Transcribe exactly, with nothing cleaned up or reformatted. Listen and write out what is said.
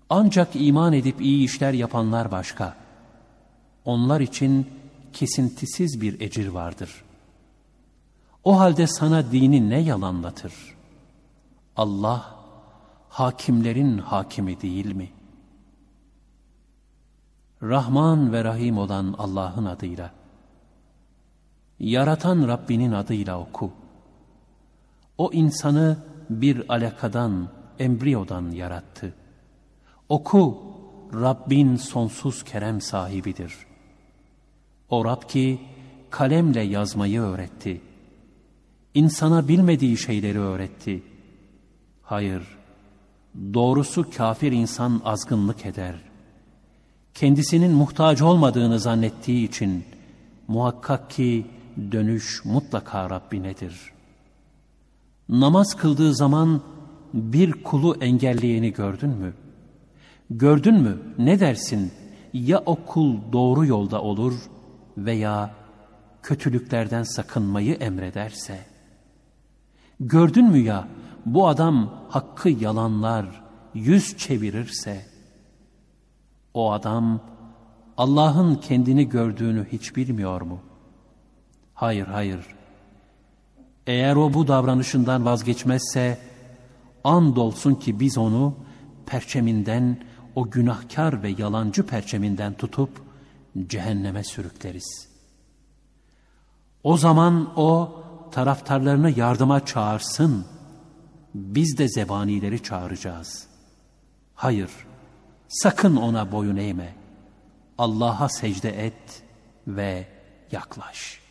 Ancak iman edip iyi işler yapanlar başka. Onlar için kesintisiz bir ecir vardır. O halde sana dini ne yalanlatır? Allah, hakimlerin hakimi değil mi? Rahman ve Rahim olan Allah'ın adıyla, yaratan Rabbinin adıyla oku. O insanı bir alakadan, embriyodan yarattı. Oku, Rabbin sonsuz kerem sahibidir. O Rab ki kalemle yazmayı öğretti. İnsana bilmediği şeyleri öğretti. Hayır, doğrusu kafir insan azgınlık eder. Kendisinin muhtaç olmadığını zannettiği için muhakkak ki dönüş mutlaka Rabbinedir. Namaz kıldığı zaman bir kulu engelleyeni gördün mü? Gördün mü ne dersin? Ya o kul doğru yolda olur veya kötülüklerden sakınmayı emrederse? Gördün mü ya bu adam hakkı yalanlar, yüz çevirirse? O adam Allah'ın kendini gördüğünü hiç bilmiyor mu? Hayır, hayır. Eğer o bu davranışından vazgeçmezse, andolsun ki biz onu perçeminden, o günahkar ve yalancı perçeminden tutup cehenneme sürükleriz. O zaman o taraftarlarını yardıma çağırsın, biz de zebanileri çağıracağız. Hayır, sakın ona boyun eğme. Allah'a secde et ve yaklaş.